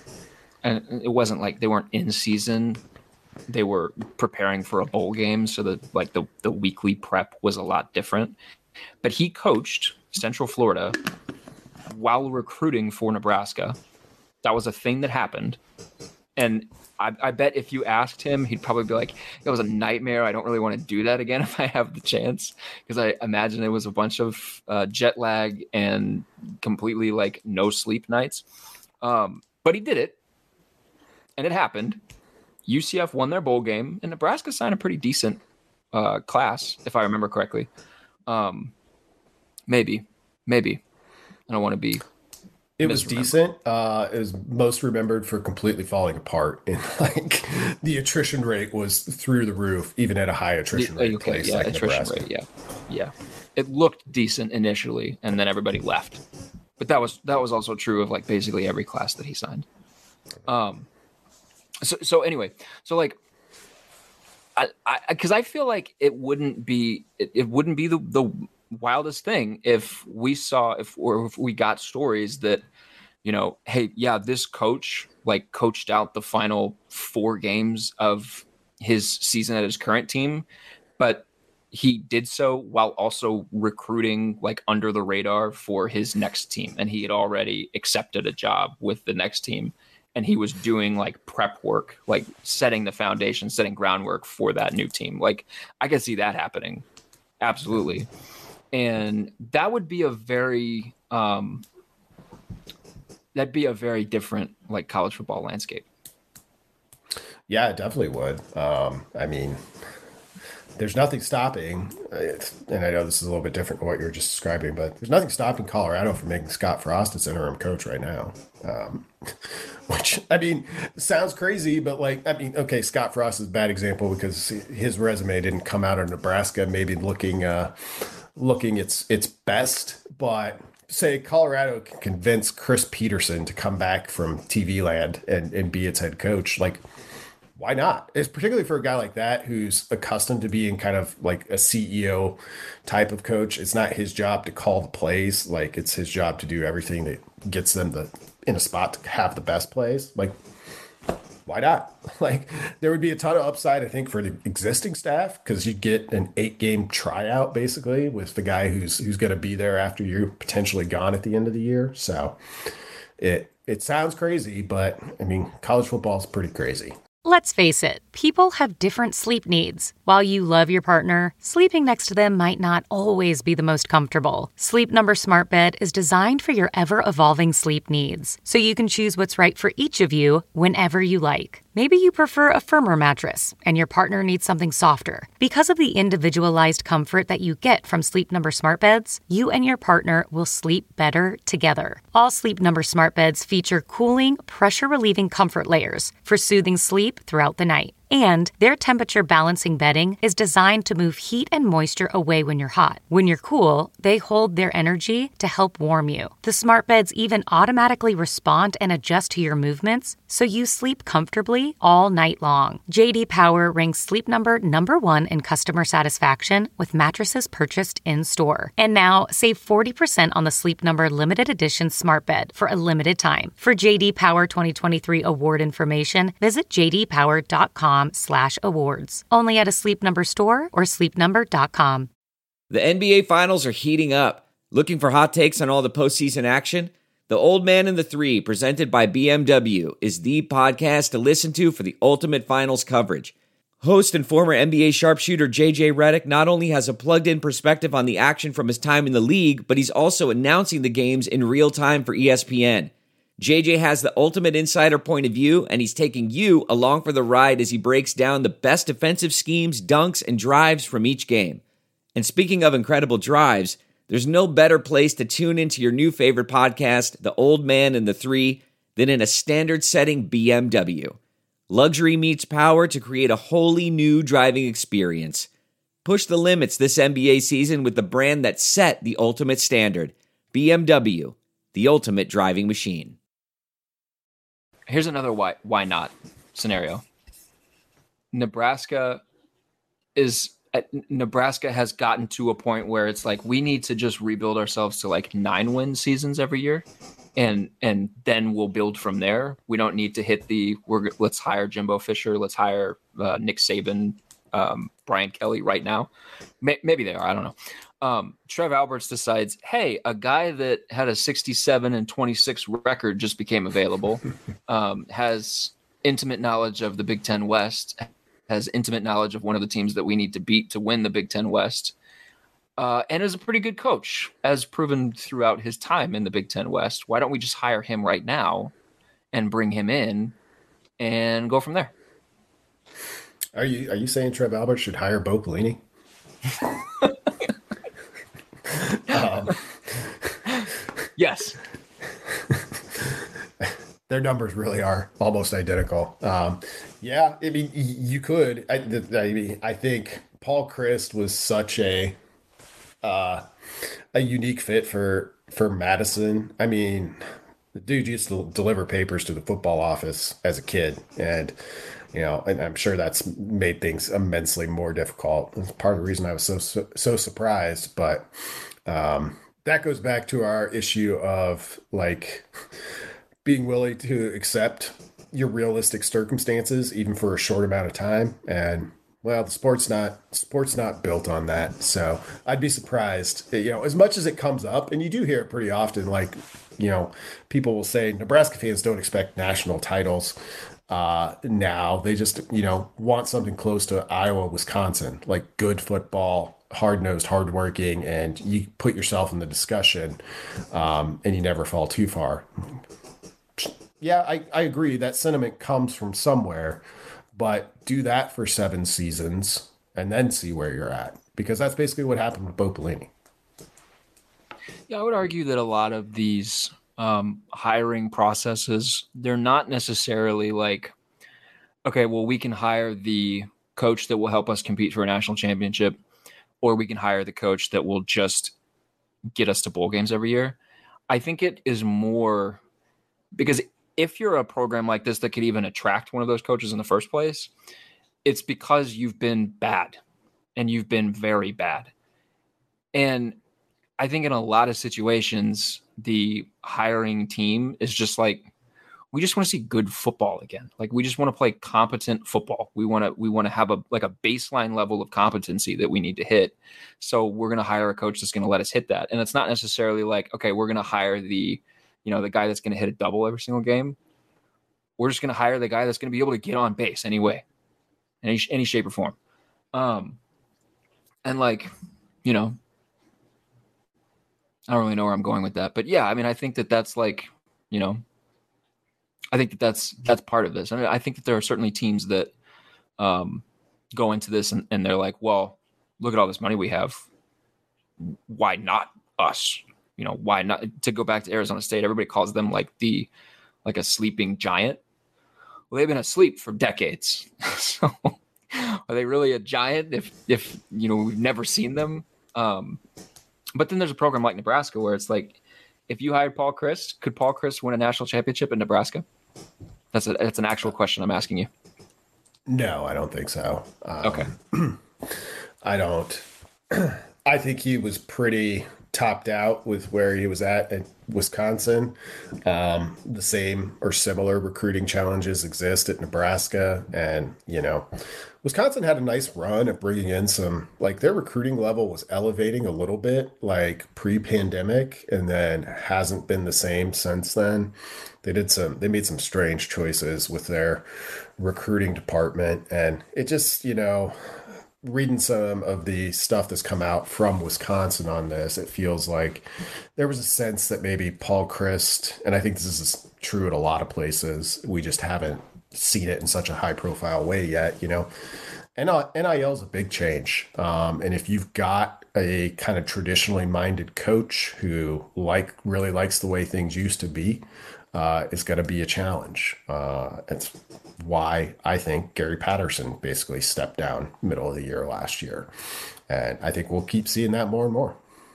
and it wasn't like they weren't in season. They were preparing for a bowl game. So the, like the, the weekly prep was a lot different, but he coached Central Florida while recruiting for Nebraska. That was a thing that happened. And I, I bet if you asked him, he'd probably be like, it was a nightmare. I don't really want to do that again if I have the chance. Because I imagine it was a bunch of uh, jet lag and completely like no sleep nights. Um, but he did it. And it happened. U C F won their bowl game, and Nebraska signed a pretty decent uh, class, if I remember correctly. Um, maybe, maybe. I don't want to be. It was decent. Uh, it was most remembered for completely falling apart, and like the attrition rate was through the roof, even at a high attrition the, rate. Okay, place yeah, like attrition Nebraska. rate, yeah, yeah. It looked decent initially, and then everybody left. But that was that was also true of like basically every class that he signed. Um. So so anyway, so like, I I because I feel like it wouldn't be it, it wouldn't be the the wildest thing if we saw if or if we got stories that, you know, hey, yeah, this coach like coached out the final four games of his season at his current team, but he did so while also recruiting like under the radar for his next team, and he had already accepted a job with the next team, and he was doing like prep work, like setting the foundation, setting groundwork for that new team. Like I could see that happening. Absolutely. And that would be a very, um, that'd be a very different like college football landscape. Yeah, it definitely would. Um, I mean, there's nothing stopping, and I know this is a little bit different from what you were just describing, but there's nothing stopping Colorado from making Scott Frost its interim coach right now. Um, which, I mean, sounds crazy, but like, I mean, okay, Scott Frost is a bad example because his resume didn't come out of Nebraska maybe looking uh, looking its its best, but say Colorado can convince Chris Peterson to come back from T V land and, and be its head coach, like, why not? It's particularly for a guy like that who's accustomed to being kind of like a C E O type of coach. It's not his job to call the plays. Like, it's his job to do everything that gets them to, in a spot to have the best plays. Like, why not? Like, there would be a ton of upside, I think, for the existing staff because you get an eight-game tryout basically with the guy who's who's going to be there after you're potentially gone at the end of the year. So it it sounds crazy, but I mean, college football is pretty crazy. Let's face it, people have different sleep needs. While you love your partner, sleeping next to them might not always be the most comfortable. Sleep Number Smart Bed is designed for your ever-evolving sleep needs, so you can choose what's right for each of you whenever you like. Maybe you prefer a firmer mattress and your partner needs something softer. Because of the individualized comfort that you get from Sleep Number Smart Beds, you and your partner will sleep better together. All Sleep Number Smart Beds feature cooling, pressure-relieving comfort layers for soothing sleep throughout the night. And their temperature balancing bedding is designed to move heat and moisture away when you're hot. When you're cool, they hold their energy to help warm you. The smart beds even automatically respond and adjust to your movements, so you sleep comfortably all night long. J D Power ranks Sleep Number number one in customer satisfaction with mattresses purchased in-store. And now, save forty percent on the Sleep Number limited edition smart bed for a limited time. For J D Power twenty twenty-three award information, visit j d power dot com slash awards. Only at a Sleep Number store or sleep number dot com. The N B A Finals are heating up. Looking for hot takes on all the postseason action? The Old Man and the Three, presented by B M W, is the podcast to listen to for the ultimate finals coverage. Host and former N B A sharpshooter J J Redick not only has a plugged-in perspective on the action from his time in the league, but he's also announcing the games in real time for E S P N. J J has the ultimate insider point of view, and he's taking you along for the ride as he breaks down the best defensive schemes, dunks, and drives from each game. And speaking of incredible drives, there's no better place to tune into your new favorite podcast, The Old Man and the Three, than in a standard-setting B M W. Luxury meets power to create a wholly new driving experience. Push the limits this N B A season with the brand that set the ultimate standard, B M W, the ultimate driving machine. Here's another why why not scenario. Nebraska is Nebraska has gotten to a point where it's like we need to just rebuild ourselves to like nine win seasons every year, and and then we'll build from there. We don't need to hit the we're let's hire Jimbo Fisher, let's hire uh, Nick Saban, um, Brian Kelly right now. May, maybe they are, I don't know. Um, Trev Alberts decides, hey, a guy that had a sixty-seven and twenty-six record just became available, um, has intimate knowledge of the Big Ten West, has intimate knowledge of one of the teams that we need to beat to win the Big Ten West, uh, and is a pretty good coach, as proven throughout his time in the Big Ten West. Why don't we just hire him right now and bring him in and go from there? Are you are you saying Trev Alberts should hire Bo Pelini? um, yes. Their numbers really are almost identical. Um, yeah, I mean, you could. I, I mean, I think Paul Chryst was such a uh, a unique fit for for Madison. I mean, the dude used to deliver papers to the football office as a kid, and you know, and I'm sure that's made things immensely more difficult. That's part of the reason I was so so, so surprised. But um, that goes back to our issue of like being willing to accept your realistic circumstances, even for a short amount of time. And well, the sport's not sport's not built on that. So I'd be surprised, you know, as much as it comes up, and you do hear it pretty often. Like, you know, people will say Nebraska fans don't expect national titles. Uh, now they just, you know, want something close to Iowa, Wisconsin, like good football, hard-nosed, hardworking, and you put yourself in the discussion, um, and you never fall too far. Yeah, I, I agree that sentiment comes from somewhere, but do that for seven seasons and then see where you're at, because that's basically what happened with Bo Pelini. Yeah, I would argue that a lot of these um, hiring processes, they're not necessarily like, okay, well, we can hire the coach that will help us compete for a national championship, or we can hire the coach that will just get us to bowl games every year. I think it is more because if you're a program like this that could even attract one of those coaches in the first place, it's because you've been bad and you've been very bad. And I think in a lot of situations, the hiring team is just like, we just want to see good football again. Like we just want to play competent football. We want to, we want to have a, like a baseline level of competency that we need to hit. So we're going to hire a coach that's going to let us hit that. And it's not necessarily like, okay, we're going to hire the, you know, the guy that's going to hit a double every single game. We're just going to hire the guy that's going to be able to get on base anyway, in any, any shape or form. Um, and like, you know, I don't really know where I'm going with that, but yeah, I mean, I think that that's like, you know, I think that that's, that's part of this. I mean, I think that there are certainly teams that um, go into this and, and they're like, well, look at all this money we have. Why not us? You know, why not? To go back to Arizona State, everybody calls them like the, like a sleeping giant. Well, they've been asleep for decades. So are they really a giant if, if, you know, we've never seen them? Um, but then there's a program like Nebraska where it's like, if you hired Paul Chryst, could Paul Chryst win a national championship in Nebraska? That's a, that's an actual question I'm asking you. No, I don't think so. Um, okay. I don't. I think he was pretty topped out with where he was at at Wisconsin. Um, the same or similar recruiting challenges exist at Nebraska. And, you know, Wisconsin had a nice run at bringing in some, like their recruiting level was elevating a little bit like pre-pandemic and then hasn't been the same since then. They did some, they made some strange choices with their recruiting department. And it just, you know, reading some of the stuff that's come out from Wisconsin on this, it feels like there was a sense that maybe Paul Chryst, and I think this is true at a lot of places, we just haven't seen it in such a high profile way yet, you know. N I L is a big change. Um, and if you've got a kind of traditionally minded coach who like really likes the way things used to be, uh, it's going to be a challenge. Uh, it's why I think Gary Patterson basically stepped down middle of the year last year. And I think we'll keep seeing that more and more.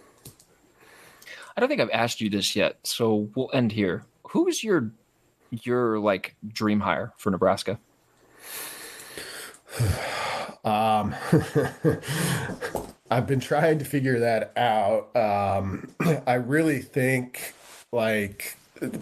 I don't think I've asked you this yet, so we'll end here. Who is your your like dream hire for Nebraska? um, I've been trying to figure that out. Um, I really think like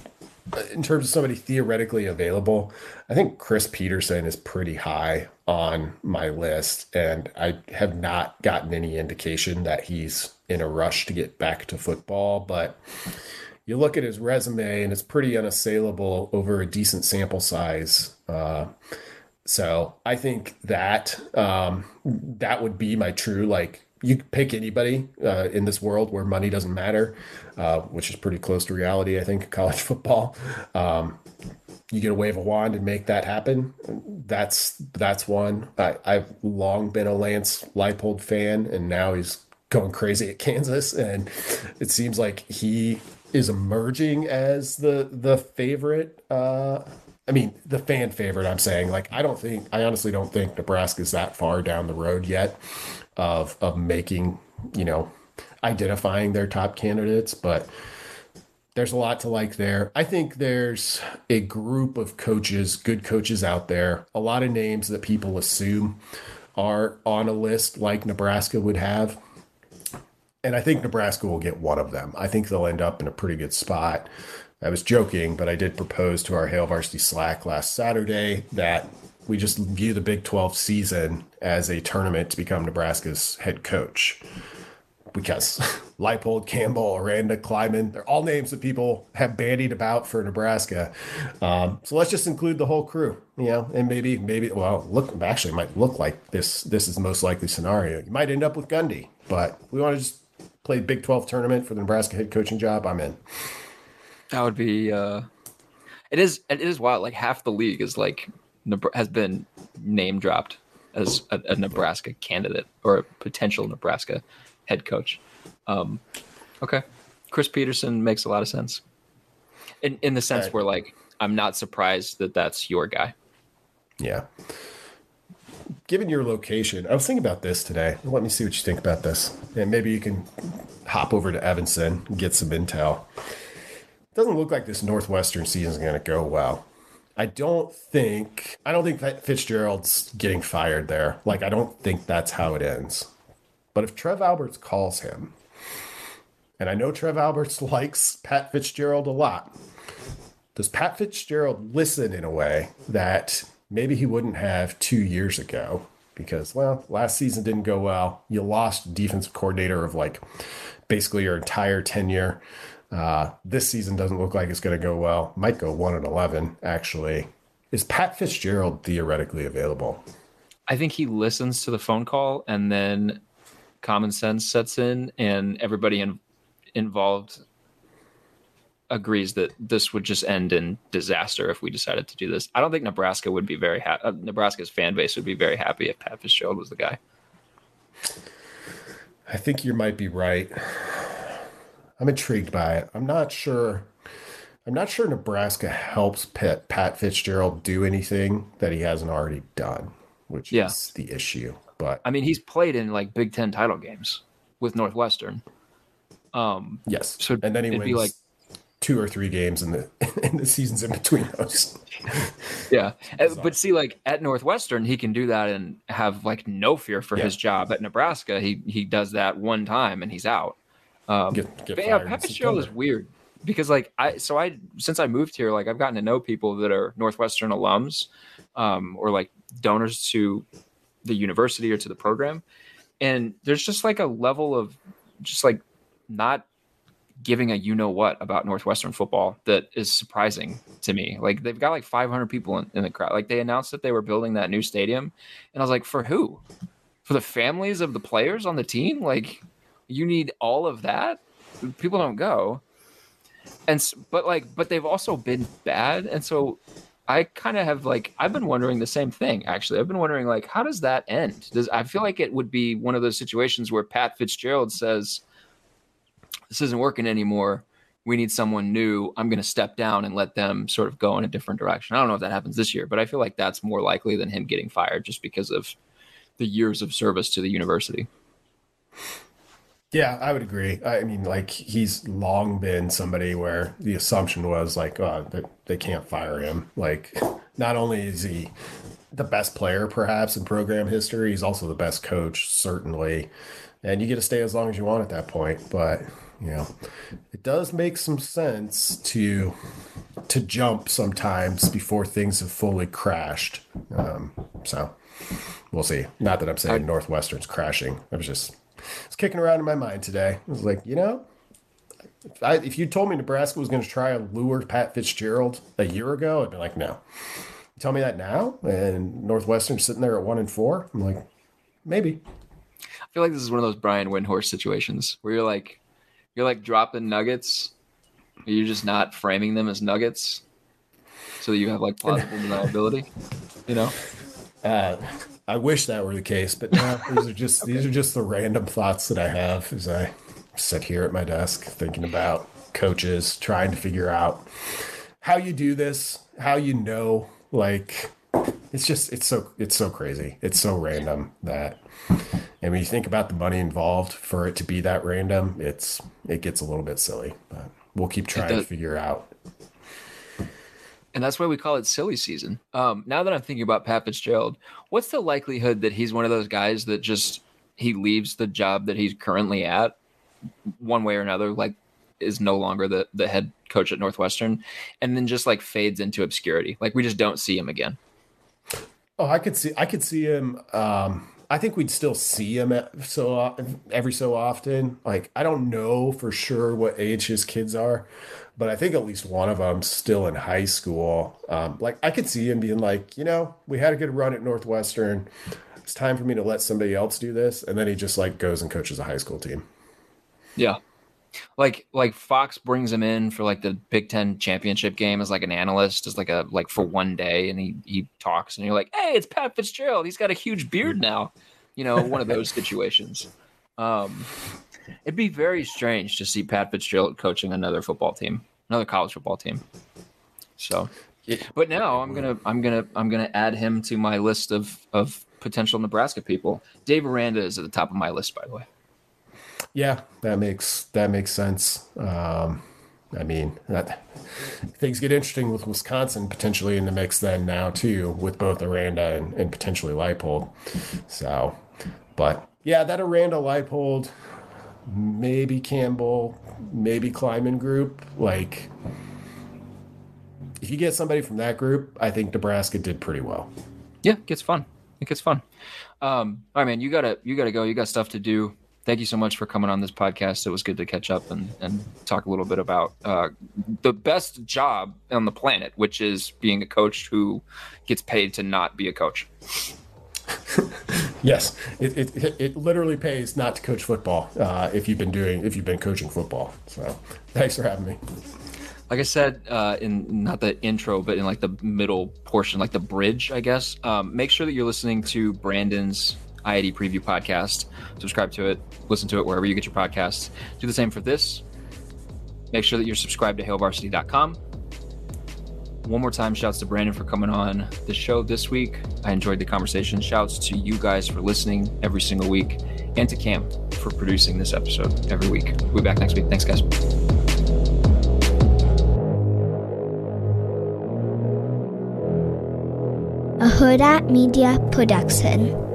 in terms of somebody theoretically available, I think Chris Peterson is pretty high on my list, and I have not gotten any indication that he's in a rush to get back to football. But you look at his resume, and it's pretty unassailable over a decent sample size. Uh, so I think that um, that would be my true, like, you can pick anybody uh, in this world where money doesn't matter, uh, which is pretty close to reality, I think, in college football. Um, you get a wave a wand and make that happen. That's that's one. I, I've long been a Lance Leipold fan, and now he's going crazy at Kansas, and it seems like he is emerging as the the favorite. Uh, I mean, the fan favorite, I'm saying. Like, I don't think, I honestly don't think Nebraska's that far down the road yet of of making, you know, identifying their top candidates, but there's a lot to like there. I think there's a group of coaches, good coaches out there, a lot of names that people assume are on a list like Nebraska would have. And I think Nebraska will get one of them. I think they'll end up in a pretty good spot. I was joking, but I did propose to our Hail Varsity Slack last Saturday that we just view the Big twelve season as a tournament to become Nebraska's head coach. Because Leipold, Campbell, Aranda, Kleiman, they're all names that people have bandied about for Nebraska. Um, so let's just include the whole crew, you know, and maybe, maybe, well, look, actually it might look like this, this is the most likely scenario. You might end up with Gundy, but we want to just play Big twelve tournament for the Nebraska head coaching job. I'm in. That would be, uh, it is, it is wild. Like half the league is like, has been name dropped as a, a Nebraska candidate or a potential Nebraska head coach. Um, okay. Chris Peterson makes a lot of sense in, in the sense right. where like, I'm not surprised that that's your guy. Yeah. Given your location, I was thinking about this today. Let me see what you think about this. And maybe you can hop over to Evanston and get some intel. It doesn't look like this Northwestern season is going to go well. I don't think I don't think that Fitzgerald's getting fired there. Like, I don't think that's how it ends. But if Trev Alberts calls him, and I know Trev Alberts likes Pat Fitzgerald a lot, does Pat Fitzgerald listen in a way that maybe he wouldn't have two years ago? Because, well, last season didn't go well. You lost defensive coordinator of like basically your entire tenure. Uh, this season doesn't look like it's going to go well. Might go one and eleven, actually. Is Pat Fitzgerald theoretically available? I think he listens to the phone call, and then common sense sets in, and everybody in, involved agrees that this would just end in disaster if we decided to do this. I don't think Nebraska would be very happy. Uh, Nebraska's fan base would be very happy if Pat Fitzgerald was the guy. I think you might be right. I'm intrigued by it. I'm not sure. I'm not sure Nebraska helps Pat, Pat Fitzgerald do anything that he hasn't already done, which yeah. is the issue. But I mean, he's played in like Big Ten title games with Northwestern. Um, yes, so and then he wins like two or three games in the in the seasons in between those. Yeah, but see, like at Northwestern, he can do that and have like no fear for yeah. his job. At Nebraska, he he does that one time and he's out. Um, get, get but yeah, Pat Fitzgerald is weird because like I so I since I moved here, like I've gotten to know people that are Northwestern alums, um, or like donors to the university or to the program, and there's just like a level of just like not giving a you know what about Northwestern football that is surprising to me. Like they've got like five hundred people in, in the crowd. Like they announced that they were building that new stadium, and I was like, for who? For the families of the players on the team? Like you need all of that? People don't go. And but like but they've also been bad, and so I kind of have like I've been wondering the same thing actually. I've been wondering like how does that end? Does I feel like it would be one of those situations where Pat Fitzgerald says, this isn't working anymore. We need someone new. I'm going to step down and let them sort of go in a different direction. I don't know if that happens this year, but I feel like that's more likely than him getting fired just because of the years of service to the university. Yeah, I would agree. I mean, like he's long been somebody where the assumption was like, oh, they, they can't fire him. Like not only is he the best player perhaps in program history, he's also the best coach, certainly. And you get to stay as long as you want at that point. But you know, it does make some sense to to jump sometimes before things have fully crashed. Um, so we'll see. Not that I'm saying Northwestern's crashing. I was just it's kicking around in my mind today. I was like, you know, if, I, if you told me Nebraska was going to try and lure Pat Fitzgerald a year ago, I'd be like, no. You tell me that now, and Northwestern's sitting there at one and four. I'm like, maybe. I feel like this is one of those Brian Windhorst situations where you're like, you're like dropping nuggets, you're just not framing them as nuggets, so that you have like plausible deniability. You know, uh, I wish that were the case, but no, these are just these are just the random thoughts that I have as I sit here at my desk thinking about coaches, trying to figure out how you do this, how you know, like it's just it's so it's so crazy, it's so random that. And when you think about the money involved for it to be that random, it's it gets a little bit silly. But we'll keep trying to figure out. And that's why we call it silly season. Um, now that I'm thinking about Pat Fitzgerald, what's the likelihood that he's one of those guys that just he leaves the job that he's currently at one way or another, like is no longer the, the head coach at Northwestern, and then just like fades into obscurity? Like we just don't see him again. Oh, I could see I could see him. Um... I think we'd still see him so every so often. Like, I don't know for sure what age his kids are, but I think at least one of them's still in high school. Um, like, I could see him being like, you know, we had a good run at Northwestern. It's time for me to let somebody else do this. And then he just, like, goes and coaches a high school team. Yeah. like like Fox brings him in for like the Big Ten championship game as like an analyst, as like a like for one day, and he he talks, and you're like, hey, it's Pat Fitzgerald. He's got a huge beard now, you know, one of those situations. Um, it'd be very strange to see Pat Fitzgerald coaching another football team, another college football team. So, but now I'm gonna I'm gonna I'm gonna add him to my list of of potential Nebraska people. Dave Aranda is at the top of my list, by the way. Yeah, that makes that makes sense. Um, I mean, that, things get interesting with Wisconsin potentially in the mix then now too, with both Aranda and, and potentially Leipold. So, but yeah, that Aranda, Leipold, maybe Campbell, maybe Kleiman group. Like, if you get somebody from that group, I think Nebraska did pretty well. Yeah, it gets fun. It gets fun. Um, all right, man, you gotta you gotta go. You got stuff to do. Thank you so much for coming on this podcast. It was good to catch up and, and talk a little bit about uh, the best job on the planet, which is being a coach who gets paid to not be a coach. Yes, it, it it literally pays not to coach football uh, if you've been doing if you've been coaching football. So thanks for having me. Like I said, uh, in not the intro, but in like the middle portion, like the bridge, I guess. Um, make sure that you're listening to Brandon's I I D Preview podcast. Subscribe to it, listen to it wherever you get your podcasts. Do the same for this. Make sure that you're subscribed to hail varsity dot com. One more time, shouts to Brandon for coming on the show this week. I enjoyed the conversation. Shouts to you guys for listening every single week, and to Cam for producing this episode every week. We'll be back next week. Thanks, guys. A Huda Media Production.